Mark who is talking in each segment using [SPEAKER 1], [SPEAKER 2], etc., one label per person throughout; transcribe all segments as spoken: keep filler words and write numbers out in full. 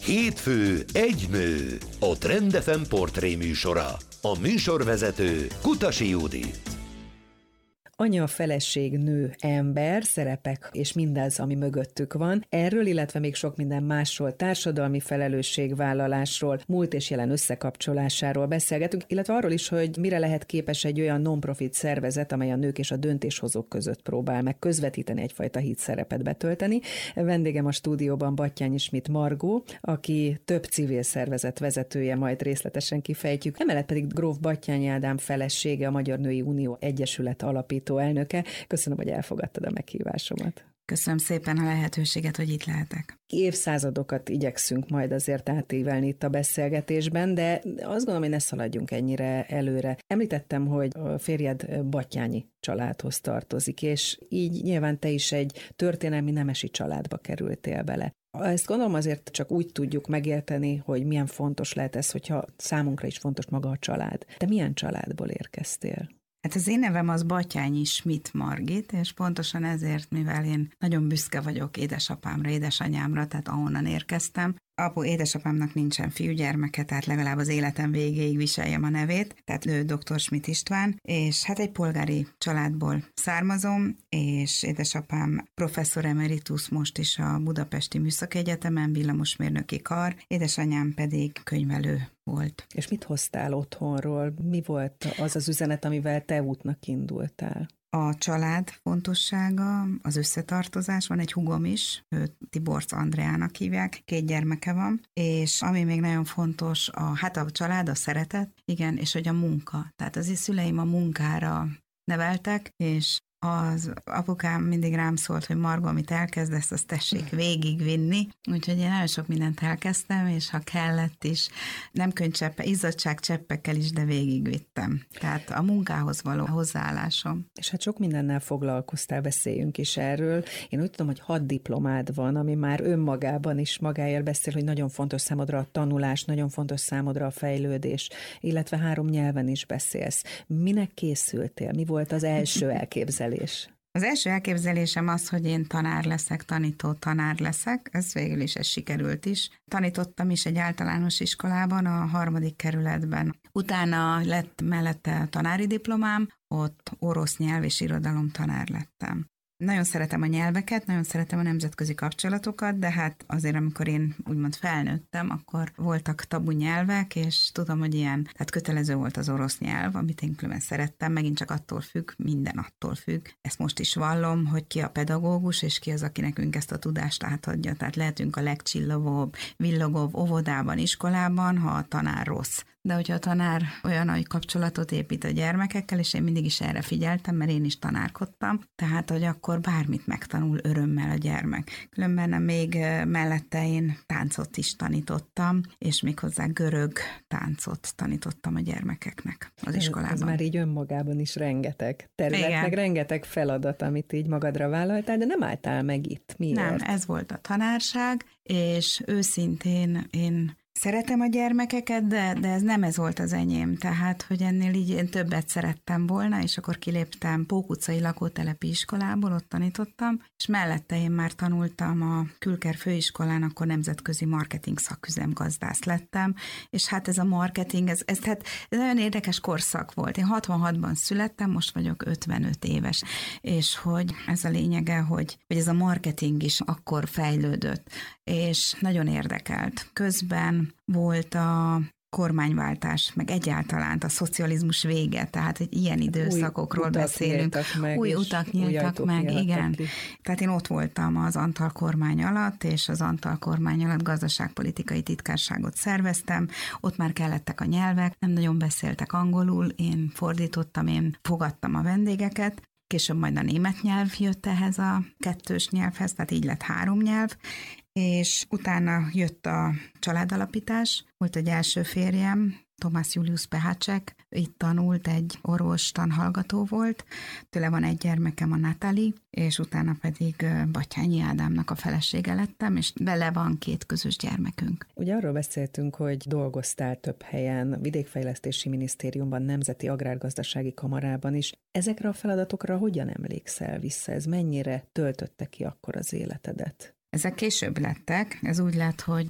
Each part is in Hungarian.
[SPEAKER 1] Hétfő egy nő, a Trend ef em portré műsora. A műsorvezető Kutasi Judit.
[SPEAKER 2] Anya, feleség, nő, ember, szerepek és mindez, ami mögöttük van. Erről, illetve még sok minden másról, társadalmi felelősségvállalásról, múlt és jelen összekapcsolásáról beszélgetünk, illetve arról is, hogy mire lehet képes egy olyan non-profit szervezet, amely a nők és a döntéshozók között próbál meg közvetíteni, egyfajta híd szerepet betölteni. Vendégem a stúdióban Batthyány Schmidt Margó, aki több civil szervezet vezetője, majd részletesen kifejtjük. Emellett pedig gróf Batthyány Ádám felesége, a Magyar Női Unió Egyesület alapító elnöke. Köszönöm, hogy elfogadtad a meghívásomat.
[SPEAKER 3] Köszönöm szépen a lehetőséget, hogy itt lehetek.
[SPEAKER 2] Évszázadokat igyekszünk majd azért átívelni itt a beszélgetésben, de azt gondolom, hogy ne szaladjunk ennyire előre. Említettem, hogy a férjed Battyányi családhoz tartozik, és így nyilván te is egy történelmi nemesi családba kerültél bele. Ezt gondolom azért csak úgy tudjuk megérteni, hogy milyen fontos lehet ez, hogyha számunkra is fontos maga a család. Te milyen családból érkeztél?
[SPEAKER 3] Hát az én nevem az Batthyány Schmidt Margit, és pontosan ezért, mivel én nagyon büszke vagyok édesapámra, édesanyámra, tehát ahonnan érkeztem. Apu édesapámnak nincsen fiúgyermeke, tehát legalább az életem végéig viseljem a nevét, tehát ő dr. Schmidt István, és hát egy polgári családból származom, és édesapám professzor emeritus most is a Budapesti Műszaki Egyetemen, villamosmérnöki kar, édesanyám pedig könyvelő volt.
[SPEAKER 2] És mit hoztál otthonról? Mi volt az az üzenet, amivel te útnak indultál?
[SPEAKER 3] A család fontossága, az összetartozás, van egy húgom is, őt Tiborcs Andreának hívják, két gyermeke van, és ami még nagyon fontos, a, hát a család, a szeretet, igen, és hogy a munka. Tehát az szüleim a munkára neveltek, és az apukám mindig rám szólt, hogy Margó, amit elkezdesz, azt tessék végigvinni. Úgyhogy én nagyon sok mindent elkezdtem, és ha kellett is, nem könycseppe, izzadságcseppekkel is, de végigvittem. Tehát a munkához való hozzáállásom.
[SPEAKER 2] És hát sok mindennel foglalkoztál, beszéljünk is erről. Én úgy tudom, hogy hat diplomád van, ami már önmagában is magáért beszél, hogy nagyon fontos számodra a tanulás, nagyon fontos számodra a fejlődés, illetve három nyelven is beszélsz. Minek készültél? Mi volt az első elképzelés?
[SPEAKER 3] Az első elképzelésem az, hogy én tanár leszek, tanító tanár leszek, ez végül is ez sikerült is. Tanítottam is egy általános iskolában, a harmadik kerületben. Utána lett mellette tanári diplomám, ott orosz nyelv és irodalom tanár lettem. Nagyon szeretem a nyelveket, nagyon szeretem a nemzetközi kapcsolatokat, de hát azért, amikor én úgymond felnőttem, akkor voltak tabu nyelvek, és tudom, hogy ilyen, tehát kötelező volt az orosz nyelv, amit én különben szerettem, megint csak attól függ, minden attól függ. Ezt most is vallom, hogy ki a pedagógus, és ki az, aki nekünk ezt a tudást átadja. Tehát lehetünk a legcsillogóbb, villogóbb óvodában, iskolában, ha a tanár rossz. De hogyha a tanár olyan nagy kapcsolatot épít a gyermekekkel, és én mindig is erre figyeltem, mert én is tanárkodtam, tehát, hogy akkor bármit megtanul örömmel a gyermek. Különben még mellette én táncot is tanítottam, és méghozzá görög táncot tanítottam a gyermekeknek az iskolában.
[SPEAKER 2] Ez már így önmagában is rengeteg terület,
[SPEAKER 3] igen,
[SPEAKER 2] meg rengeteg feladat, amit így magadra vállaltál, de nem álltál meg itt. Miért?
[SPEAKER 3] Nem, ez volt a tanárság, és őszintén én szeretem a gyermekeket, de, de ez nem ez volt az enyém, tehát, hogy ennél így én többet szerettem volna, és akkor kiléptem Pók utcai lakótelepi iskolából, ott tanítottam, és mellette én már tanultam a Külker főiskolán, akkor nemzetközi marketing szaküzemgazdász lettem, és hát ez a marketing, ez, ez, hát, ez nagyon érdekes korszak volt. Én hatvanhatban születtem, most vagyok ötvenöt éves, és hogy ez a lényege, hogy, hogy ez a marketing is akkor fejlődött, és nagyon érdekelt. Közben volt a kormányváltás, meg egyáltalán a szocializmus vége, tehát egy ilyen időszakokról beszélünk.
[SPEAKER 2] Meg,
[SPEAKER 3] új utak nyíltak meg, igen. Ki. Tehát én ott voltam az Antal kormány alatt, és az Antal kormány alatt gazdaságpolitikai titkárságot szerveztem, ott már kellettek a nyelvek, nem nagyon beszéltek angolul, én fordítottam, én fogadtam a vendégeket, később majd a német nyelv jött ehhez a kettős nyelvhez, tehát így lett három nyelv, és utána jött a családalapítás, volt egy első férjem, Tomás Julius Pehácsek, itt tanult, egy orvos tanhallgató volt, tőle van egy gyermekem, a Natali, és utána pedig Batthyányi Ádámnak a felesége lettem, és vele van két közös gyermekünk.
[SPEAKER 2] Ugye arról beszéltünk, hogy dolgoztál több helyen, Vidékfejlesztési Minisztériumban, Nemzeti Agrárgazdasági Kamarában is. Ezekre a feladatokra hogyan emlékszel vissza? Ez mennyire töltötte ki akkor az életedet?
[SPEAKER 3] Ezek később lettek. Ez úgy lett, hogy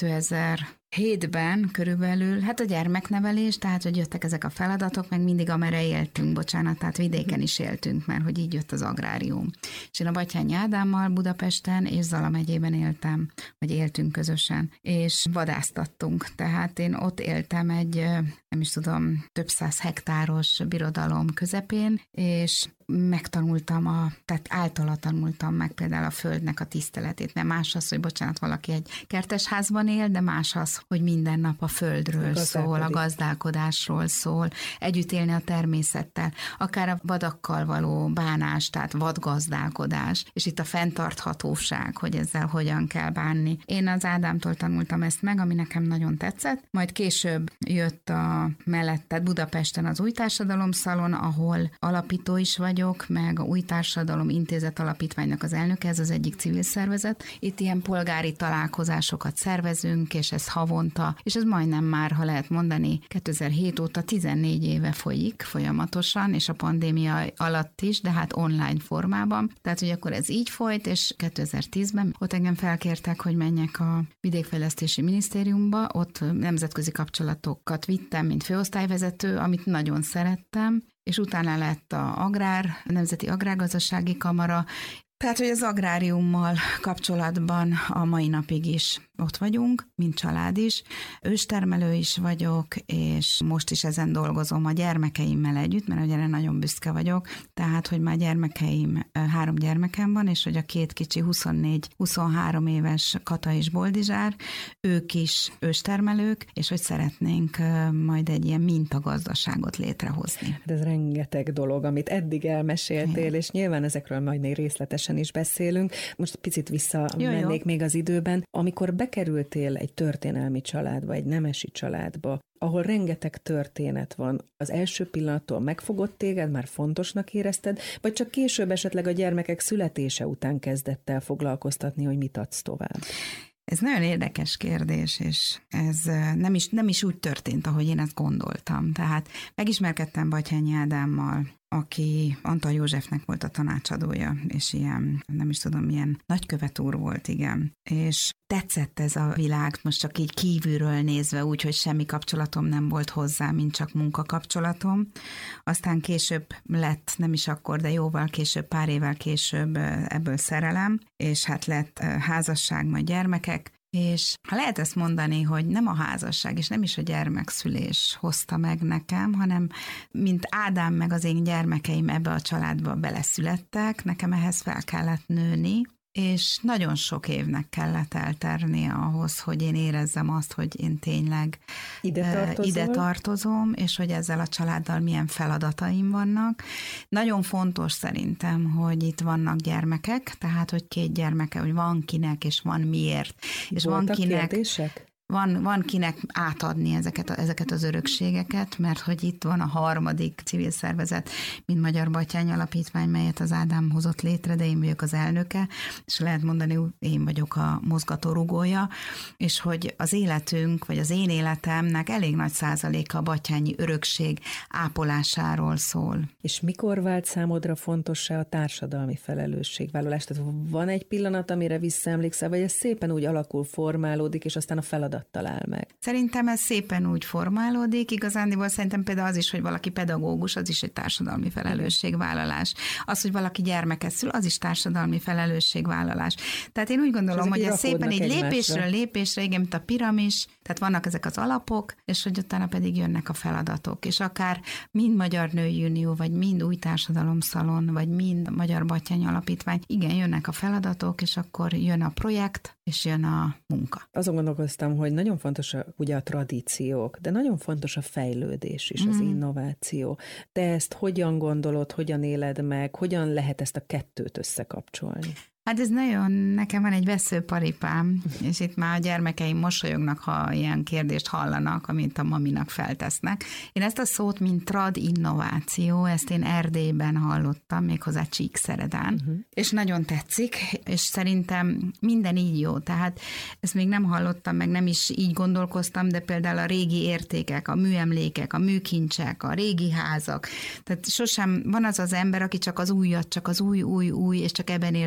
[SPEAKER 3] kétezer-hétben körülbelül, hát a gyermeknevelés, tehát hogy jöttek ezek a feladatok, meg mindig amerre éltünk, bocsánat, tehát vidéken is éltünk, mert hogy így jött az agrárium. És én a Batthyány Ádámmal Budapesten és Zala megyében éltem, vagy éltünk közösen, és vadásztattunk. Tehát én ott éltem egy, nem is tudom, több száz hektáros birodalom közepén, és megtanultam, a, tehát általa tanultam meg például a földnek a tiszteletét, mert más az, hogy bocsánat, valaki egy kertesházban él, de más az, hogy minden nap a földről szól, a gazdálkodásról szól, együtt élni a természettel, akár a vadakkal való bánás, tehát vadgazdálkodás, és itt a fenntarthatóság, hogy ezzel hogyan kell bánni. Én az Ádámtól tanultam ezt meg, ami nekem nagyon tetszett, majd később jött a mellett, tehát Budapesten az Új Társadalom Szalon, ahol alapító is vagy, meg a Új Társadalom Intézet Alapítványnak az elnöke, ez az egyik civil szervezet. Itt ilyen polgári találkozásokat szervezünk, és ez havonta, és ez majdnem már, ha lehet mondani, kétezer-hét óta tizennégy éve folyik folyamatosan, és a pandémia alatt is, de hát online formában. Tehát, hogy akkor ez így folyt, és kétezer-tízben ott engem felkértek, hogy menjek a Vidékfejlesztési Minisztériumba, ott nemzetközi kapcsolatokat vittem, mint főosztályvezető, amit nagyon szerettem, és utána lett a Agrár, a Nemzeti Agrárgazdasági Kamara, tehát, hogy az agráriummal kapcsolatban a mai napig is ott vagyunk, mint család is. Őstermelő is vagyok, és most is ezen dolgozom a gyermekeimmel együtt, mert ugye nagyon büszke vagyok. Tehát, hogy már gyermekeim, három gyermekem van, és hogy a két kicsi huszonnégy-huszonhárom éves Kata és Boldizsár, ők is őstermelők, és hogy szeretnénk majd egy ilyen mintagazdaságot létrehozni.
[SPEAKER 2] Hát ez rengeteg dolog, amit eddig elmeséltél, igen. És nyilván ezekről majd még részletesen is beszélünk. Most picit visszamennék még az időben. Amikor bekerültél egy történelmi családba, egy nemesi családba, ahol rengeteg történet van, az első pillanattól megfogott téged, már fontosnak érezted, vagy csak később esetleg a gyermekek születése után kezdett el foglalkoztatni, hogy mit adsz tovább?
[SPEAKER 3] Ez nagyon érdekes kérdés, és ez nem is, nem is úgy történt, ahogy én ezt gondoltam. Tehát megismerkedtem Batthyány Ádámmal, aki Antal Józsefnek volt a tanácsadója, és ilyen, nem is tudom, milyen nagykövet úr volt, igen. És tetszett ez a világ, most csak így kívülről nézve, úgy, hogy semmi kapcsolatom nem volt hozzá, mint csak munkakapcsolatom. Aztán később lett, nem is akkor, de jóval később, pár évvel később ebből szerelem, és hát lett házasság, majd gyermekek, és ha lehet ezt mondani, hogy nem a házasság, és nem is a gyermekszülés hozta meg nekem, hanem mint Ádám meg az én gyermekeim ebbe a családba beleszülettek, nekem ehhez fel kellett nőni, és nagyon sok évnek kellett elternie ahhoz, hogy én érezzem azt, hogy én tényleg ide, ide tartozom, és hogy ezzel a családdal milyen feladataim vannak. Nagyon fontos szerintem, hogy itt vannak gyermekek, tehát, hogy két gyermeke, hogy van kinek, és van miért. És
[SPEAKER 2] voltak
[SPEAKER 3] van kinek...
[SPEAKER 2] kérdések?
[SPEAKER 3] Van, van kinek átadni ezeket, a, ezeket az örökségeket, mert hogy itt van a harmadik civil szervezet, mint Magyar Batthyány Alapítvány, melyet az Ádám hozott létre, de én vagyok az elnöke, és lehet mondani, én vagyok a mozgatórugója, és hogy az életünk, vagy az én életemnek elég nagy százaléka a batthyányi örökség ápolásáról szól.
[SPEAKER 2] És mikor vált számodra fontossá a társadalmi felelősségvállalás? Tehát van egy pillanat, amire visszaemlékszel, vagy ez szépen úgy alakul, formálódik, és aztán a feladat talál meg?
[SPEAKER 3] Szerintem ez szépen úgy formálódik, igazándiból szerintem például az is, hogy valaki pedagógus, az is egy társadalmi felelősségvállalás. Az, hogy valaki gyermeket szül, az is társadalmi felelősségvállalás. Tehát én úgy gondolom, hogy ez szépen így egymásra. lépésről lépésre, igen, mint a piramis, tehát vannak ezek az alapok, és hogy utána pedig jönnek a feladatok. És akár mind Magyar Női Unió, vagy mind Új Társadalom Szalon, vagy mind Magyar Batthyány Alapítvány, igen, jönnek a feladatok, és akkor jön a projekt, és jön a munka.
[SPEAKER 2] Azon gondolkoztam, hogy nagyon fontos a, ugye a tradíciók, de nagyon fontos a fejlődés is, mm. az innováció. Te ezt hogyan gondolod, hogyan éled meg, hogyan lehet ezt a kettőt összekapcsolni?
[SPEAKER 3] Hát ez nagyon, nekem van egy veszőparipám, és itt már a gyermekeim mosolyognak, ha ilyen kérdést hallanak, amit a maminak feltesznek. Én ezt a szót, mint trad innováció, ezt én Erdélyben hallottam, méghozzá Csíkszeredán, uh-huh. és nagyon tetszik, és szerintem minden így jó. Tehát ezt még nem hallottam, meg nem is így gondolkoztam, de például a régi értékek, a műemlékek, a műkincsek, a régi házak. Tehát sosem van az az ember, aki csak az újat, csak az új, új, új, és csak ebben érzi jól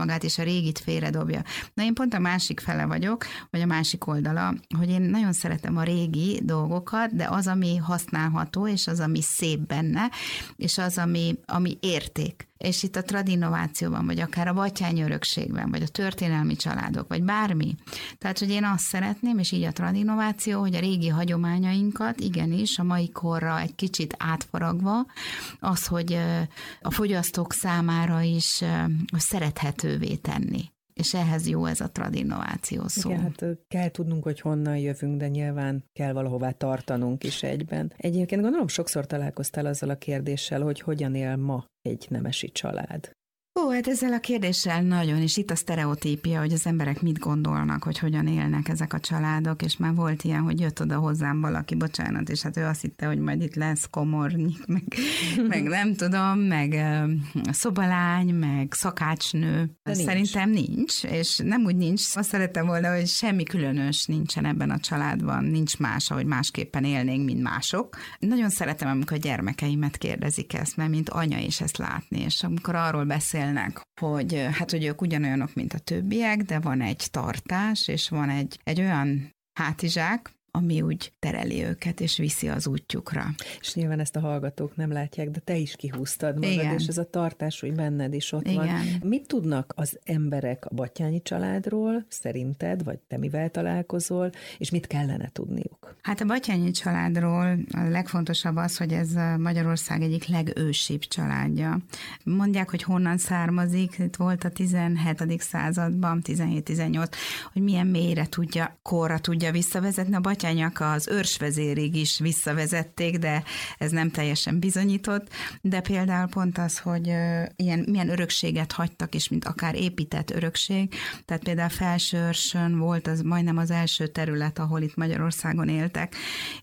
[SPEAKER 3] magát, és a régit félredobja. Na én pont a másik fele vagyok, vagy a másik oldala, hogy én nagyon szeretem a régi dolgokat, de az, ami használható, és az, ami szép benne, és az, ami, ami érték. És itt a tradinnovációban, vagy akár a batthyány örökségben, vagy a történelmi családok, vagy bármi. Tehát, hogy én azt szeretném, és így a tradinnováció, hogy a régi hagyományainkat igenis a mai korra egy kicsit átfaragva, az, hogy a fogyasztók számára is szerethetővé tenni. És ehhez jó ez a tradinnováció szó.
[SPEAKER 2] Igen, hát kell tudnunk, hogy honnan jövünk, de nyilván kell valahová tartanunk is egyben. Egyébként gondolom sokszor találkoztál azzal a kérdéssel, hogy hogyan él ma egy nemesi család.
[SPEAKER 3] Ó, hát ezzel a kérdéssel nagyon, és itt a sztereotípia, hogy az emberek mit gondolnak, hogy hogyan élnek ezek a családok, és már volt ilyen, hogy jött oda hozzám valaki, bocsánat, és hát ő azt hitte, hogy majd itt lesz komornyik, meg, meg nem tudom, meg uh, szobalány, meg szakácsnő. Nincs. Szerintem nincs, és nem úgy nincs. Azt szeretem volna, hogy semmi különös nincsen ebben a családban, nincs más, ahogy másképpen élnénk, mint mások. Nagyon szeretem, amikor a gyermekeimet kérdezik ezt, mert mint anya is ezt látni, és amikor arról beszél, hogy hát, hogy ők ugyanolyanok, mint a többiek, de van egy tartás, és van egy, egy olyan hátizsák, ami úgy tereli őket, és viszi az útjukra.
[SPEAKER 2] És nyilván ezt a hallgatók nem látják, de te is kihúztad magad, igen. És ez a tartás, hogy benned is ott igen. van. Mit tudnak az emberek a Batthyányi családról, szerinted, vagy te mivel találkozol, és mit kellene tudniuk?
[SPEAKER 3] Hát a Batthyányi családról a legfontosabb az, hogy ez Magyarország egyik legősibb családja. Mondják, hogy honnan származik, itt volt a tizenhetedik században, tizenhét-tizennyolc, hogy milyen mélyre tudja, korra tudja visszavezetni a Batthyányi az őrsvezérig is visszavezették, de ez nem teljesen bizonyított, de például pont az, hogy ilyen, milyen örökséget hagytak, és mint akár épített örökség, tehát például Felsőörsön volt az majdnem az első terület, ahol itt Magyarországon éltek,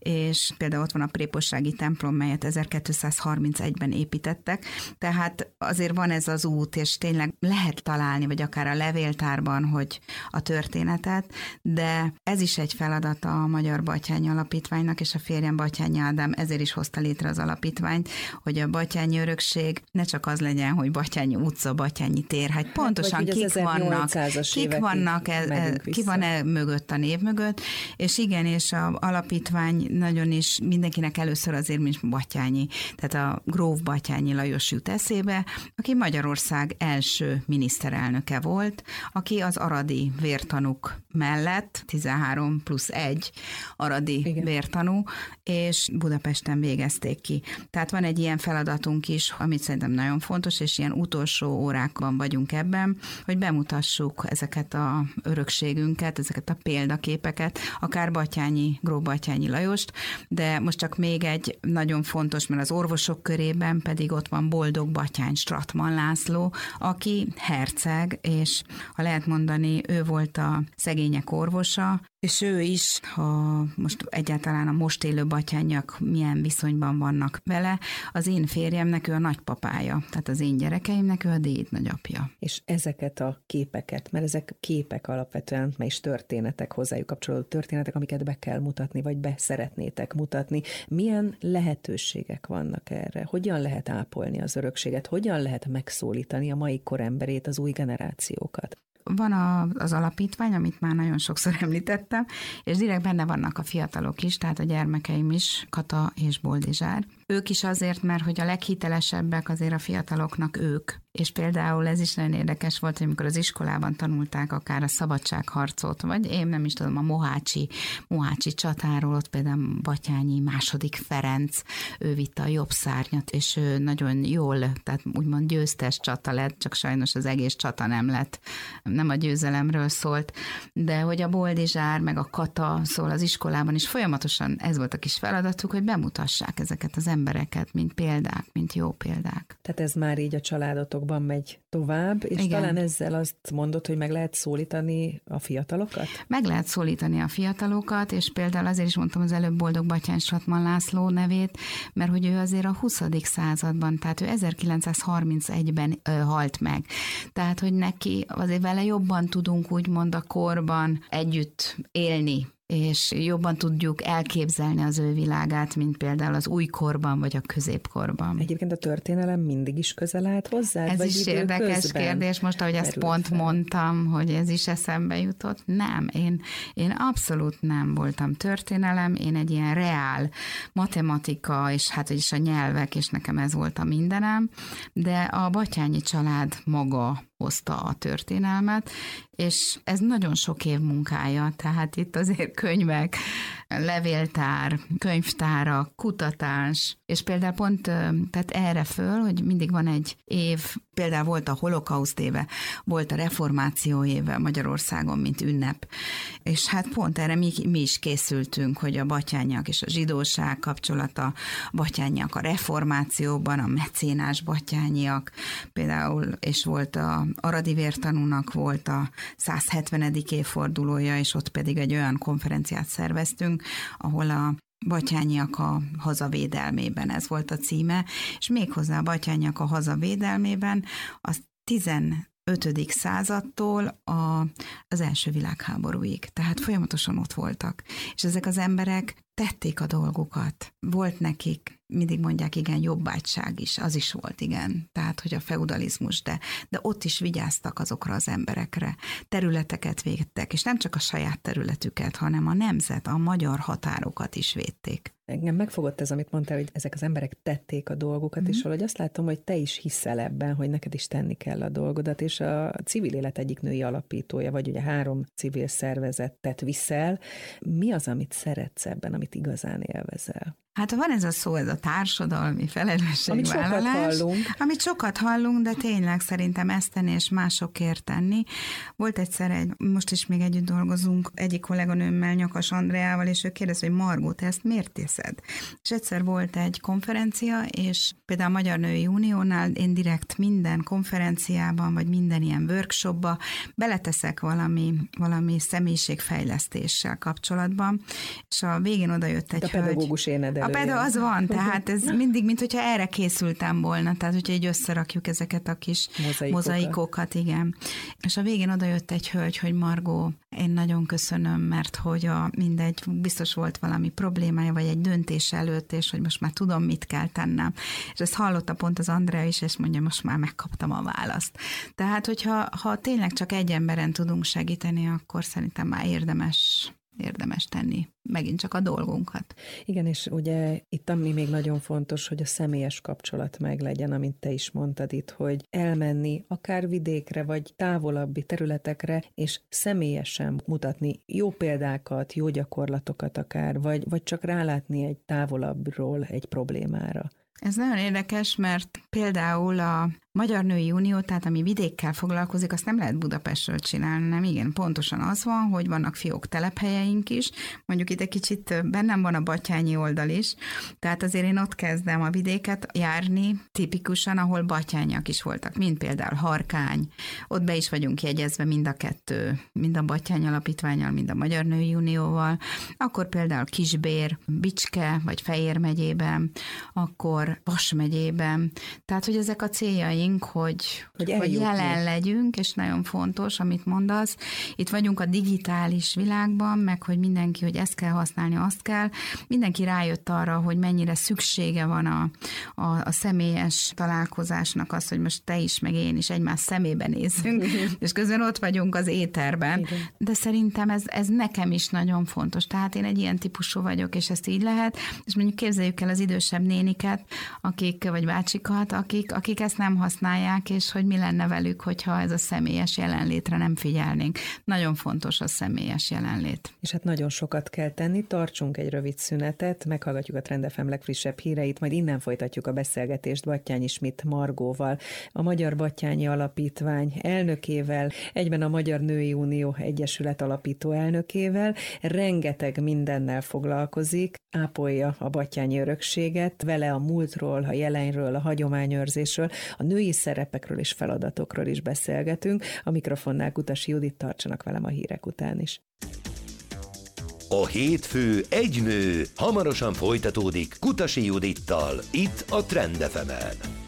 [SPEAKER 3] és például ott van a prépossági templom, melyet ezerkétszázharmincegyben építettek, tehát azért van ez az út, és tényleg lehet találni, vagy akár a levéltárban, hogy a történetet, de ez is egy feladat a Magyar Batthyány Alapítványnak, és a férjem Batthyányi Ádám ezért is hozta létre az alapítványt, hogy a batthyányi örökség ne csak az legyen, hogy Batthyányi utca, Batthyányi tér, hát pontosan hát, kik vannak, kik vannak, e, e, ki van e mögött a név mögött, és igen, és az alapítvány nagyon is mindenkinek először azért, mint Batthyányi, tehát a gróf Batthyányi Lajos jut eszébe, aki Magyarország első miniszterelnöke volt, aki az aradi vértanúk mellett tizenhárom plusz egy aradi igen. vértanú, és Budapesten végezték ki. Tehát van egy ilyen feladatunk is, amit szerintem nagyon fontos, és ilyen utolsó órákban vagyunk ebben, hogy bemutassuk ezeket a örökségünket, ezeket a példaképeket, akár Batthyányi, gróf Batthyányi Lajost, de most csak még egy nagyon fontos, mert az orvosok körében pedig ott van Boldog Batthyány Stratmann László, aki herceg, és ha lehet mondani, ő volt a szegények orvosa, és ő is, ha most egyáltalán a most élő batthyányak milyen viszonyban vannak vele, az én férjemnek ő a nagypapája, tehát az én gyerekeimnek ő a déd nagyapja.
[SPEAKER 2] És ezeket a képeket, mert ezek képek alapvetően, mely is történetek, hozzájuk kapcsolódó történetek, amiket be kell mutatni, vagy be szeretnétek mutatni. Milyen lehetőségek vannak erre? Hogyan lehet ápolni az örökséget? Hogyan lehet megszólítani a mai kor emberét, az új generációkat?
[SPEAKER 3] Van a, az alapítvány, amit már nagyon sokszor említettem, és direkt benne vannak a fiatalok is, tehát a gyermekeim is, Kata és Boldizsár. Ők is azért, mert hogy a leghitelesebbek azért a fiataloknak ők. És például ez is nagyon érdekes volt, hogy amikor az iskolában tanulták akár a szabadságharcot, vagy én nem is tudom, a Mohácsi, Mohácsi csatáról, ott például Batthyányi második Ferenc, ő vitte a jobb szárnyat, és ő nagyon jól, tehát úgymond győztes csata lett, csak sajnos az egész csata nem lett, nem a győzelemről szólt, de hogy a Boldizsár, meg a Kata, szól az iskolában is folyamatosan ez volt a kis feladatuk, hogy bemutassák ezeket az embereket, mint példák, mint jó példák.
[SPEAKER 2] Tehát ez már így a családotokban megy tovább, és igen. Talán ezzel azt mondod, hogy meg lehet szólítani a fiatalokat?
[SPEAKER 3] Meg lehet szólítani a fiatalokat, és például azért is mondtam az előbb Boldog Batthyány Stratmann László nevét, mert hogy ő azért a huszadik században, tehát ő ezerkilencszázharmincegyben ö, halt meg. Tehát, hogy neki azért vele jobban tudunk úgymond a korban együtt élni, és jobban tudjuk elképzelni az ő világát, mint például az újkorban vagy a középkorban.
[SPEAKER 2] Egyébként a történelem mindig is közel állt hozzá?
[SPEAKER 3] Ez is érdekes kérdés, most ahogy ezt pont fel. mondtam, hogy ez is eszembe jutott. Nem, én, én abszolút nem voltam történelem, én egy ilyen reál matematika, és hát is a nyelvek, és nekem ez volt a mindenem, de a Batthyány család maga hozta a történelmet, és ez nagyon sok év munkája, tehát itt azért könyvek, levéltár, könyvtárak, kutatás, és például pont tehát erre föl, hogy mindig van egy év, például volt a holokauszt éve, volt a reformáció éve Magyarországon, mint ünnep, és hát pont erre mi, mi is készültünk, hogy a Batthyányak és a zsidóság kapcsolata, a Batthyányak a reformációban, a mecénás Batthyányak, például, és volt a Aradi vértanúnak volt a száz hetvenedik évfordulója, és ott pedig egy olyan konferenciát szerveztünk, ahol a Batthyányak a hazavédelmében, ez volt a címe, és méghozzá a Batthyányak a hazavédelmében az tizenötödik századtól a, az első világháborúig. Tehát folyamatosan ott voltak. És ezek az emberek tették a dolgokat. Volt nekik, mindig mondják, igen, jobbágyság is, az is volt, igen. Tehát, hogy a feudalizmus, de, de ott is vigyáztak azokra az emberekre. Területeket védtek, és nem csak a saját területüket, hanem a nemzet, a magyar határokat is védték.
[SPEAKER 2] Engem megfogott ez, amit mondtál, hogy ezek az emberek tették a dolgokat, mm. és valahogy azt látom, hogy te is hiszel ebben, hogy neked is tenni kell a dolgodat, és a civil élet egyik női alapítója, vagy ugye három civil szervezetet viszel. Mi az, amit szeretsz ebben, amit igazán élvezel?
[SPEAKER 3] Hát van ez a szó, ez a társadalmi felelősségvállalás. Amit sokat hallunk. Amit sokat hallunk, de tényleg szerintem ezt tenni és másokért tenni. Volt egyszer egy, most is még együtt dolgozunk egyik kolléganőmmel, Nyakas Andreával, és ő kérdezi, hogy Margó, te ezt miért teszed? És egyszer volt egy konferencia, és például a Magyar Női Uniónál én direkt minden konferenciában, vagy minden ilyen workshopba beleteszek valami, valami személyiségfejlesztéssel kapcsolatban, és a végén odajött egy
[SPEAKER 2] hölgy. A pedagógus éned.
[SPEAKER 3] A például az van, tehát ez mindig, mint hogyha erre készültem volna, tehát hogyha így összerakjuk ezeket a kis mozaikokat, mozaikokat igen. És a végén odajött egy hölgy, hogy Margó, én nagyon köszönöm, mert hogy a mindegy, biztos volt valami problémája, vagy egy döntés előtt, és hogy most már tudom, mit kell tennem. És ezt hallotta pont az Andrea is, és mondja, most már megkaptam a választ. Tehát, hogyha ha tényleg csak egy emberen tudunk segíteni, akkor szerintem már érdemes érdemes tenni megint csak a dolgunkat.
[SPEAKER 2] Igen, és ugye itt ami még nagyon fontos, hogy a személyes kapcsolat meglegyen, amint te is mondtad itt, hogy elmenni akár vidékre, vagy távolabbi területekre, és személyesen mutatni jó példákat, jó gyakorlatokat akár, vagy, vagy csak rálátni egy távolabbról egy problémára.
[SPEAKER 3] Ez nagyon érdekes, mert például a Magyar Női Unió, tehát ami vidékkel foglalkozik, azt nem lehet Budapestről csinálni, nem igen, pontosan az van, hogy vannak fiók telephelyeink is, mondjuk itt egy kicsit bennem van a batthyányi oldal is, tehát azért én ott kezdem a vidéket járni, tipikusan, ahol battyányak is voltak, mint például Harkány, ott be is vagyunk jegyezve mind a kettő, mind a Batthyány Alapítvánnyal, mind a Magyar Női Unióval, akkor például Kisbér, Bicske, vagy Fejér megyében, akkor Vas megyében, tehát hogy ezek a céljaink, hogy, hogy, hogy jelen legyünk, és nagyon fontos, amit mondasz. Itt vagyunk a digitális világban, meg hogy mindenki, hogy ezt kell használni, azt kell. Mindenki rájött arra, hogy mennyire szüksége van a, a, a személyes találkozásnak az, hogy most te is, meg én is egymás szemébe nézzünk, és közben ott vagyunk az éterben. Igen. De szerintem ez, ez nekem is nagyon fontos. Tehát én egy ilyen típusú vagyok, és ezt így lehet. És mondjuk képzeljük el az idősebb néniket, akik, vagy bácsikat, akik, akik ezt nem használják, és hogy mi lenne velük, hogyha ez a személyes jelenlétre nem figyelnénk. Nagyon fontos a személyes jelenlét.
[SPEAKER 2] És hát nagyon sokat kell tenni, tartsunk egy rövid szünetet, meghallgatjuk a Trend ef em legfrissebb híreit, majd innen folytatjuk a beszélgetést Batthyányi Schmidt Margóval, a Magyar Batthyányi Alapítvány elnökével, egyben a Magyar Női Unió Egyesület alapító elnökével. Rengeteg mindennel foglalkozik, ápolja a batthyányi örökséget, vele a múltról, a jelenről, a hagyományőrzésről, a női szerepekről és feladatokról is beszélgetünk. A mikrofonnál Kutasi Judit, tartsanak velem a hírek után is.
[SPEAKER 1] A hétfő egy nő hamarosan folytatódik Kutasi Judittal, itt a Trend ef emen.